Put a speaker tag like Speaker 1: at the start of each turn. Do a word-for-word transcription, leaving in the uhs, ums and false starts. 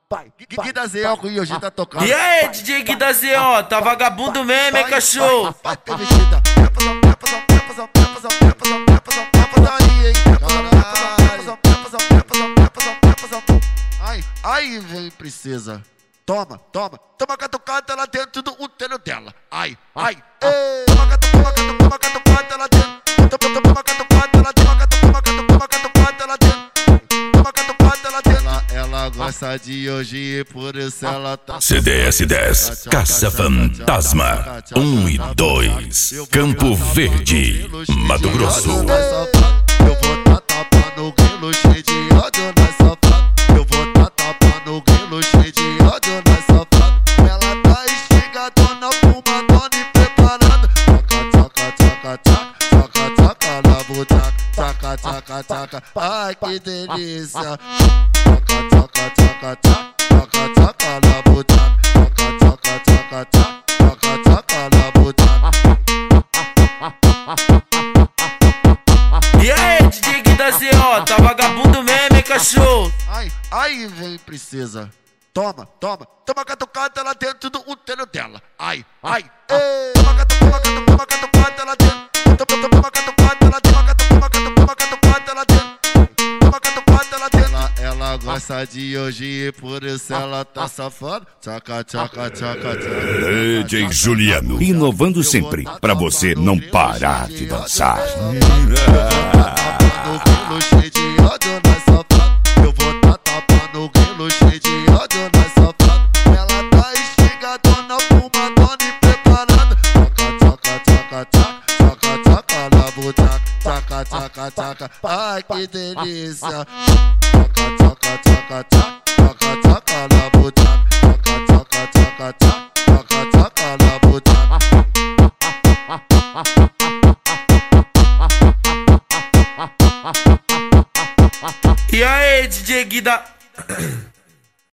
Speaker 1: Guida Zé e hoje tá tocando.
Speaker 2: E aí, D J Guida Zé, ó, tá vagabundo mesmo, hein, cachorro?
Speaker 1: Vai ter mexida, ai, ai, vem princesa. Toma, toma, toma catucada lá dentro do útero dela. Ai, ai, toma catucada, toma catucada lá dentro. Toma, toma catucada lá dentro, toma catucada lá dentro. Toma catucada lá dentro. Ela, ela gosta de hoje e por isso ela tá.
Speaker 3: C D S dez, Caça Fantasma um e dois, Campo Verde, Mato Grosso.
Speaker 1: Eu vou tá tapando o grilo cheio de ódio na safada. Eu vou tá tapando o grilo cheio de ódio na safada. Ela tá instigadona, fumadona e preparada. Tchaca, tchaca, tchaca, tchaca, tchaca na butaca. Tchaca, tchaca, tchaca, ai que delícia. Tchaca, tchaca, tchaca, tchaca, tchaca na butaca. Tchaca, tchaca, tchaca, tchaca, tchaca na butaca.
Speaker 2: E aí, D J Guida Zé, ó, tá vagabundo mesmo, hein, cachorro?
Speaker 1: Ai, ai, vem princesa. Toma, toma, toma catucada lá dentro do útero dela. Ai, ai, toma catucada, toma catucada lá dentro. Toma, toma catucada lá dentro, toma, toma catucada lá dentro. Toma catucada lá dentro. Ela, ela gosta de hoje e por isso ela tá safada. Tchaca, tchaca, tchaca, tchaca.
Speaker 3: D J Juliano, inovando sempre, pra você não parar de dançar.
Speaker 1: No grilo cheio de ódio na safada. Eu vou tá tapando o grilo cheio de ódio na safada. Ela tá instigadona, fumadona e preparada. Tchaca, tchaca, tchaca, tchaca, tchaca na butaca. Tchaca, tchaca, tchaca, ai que delícia. Tchaca, tchaca, tchaca, tchaca, tchaca na butaca. Tchaca, tchaca, tchaca, tchaca, tchaca na butaca.
Speaker 2: E aí, D J Guida...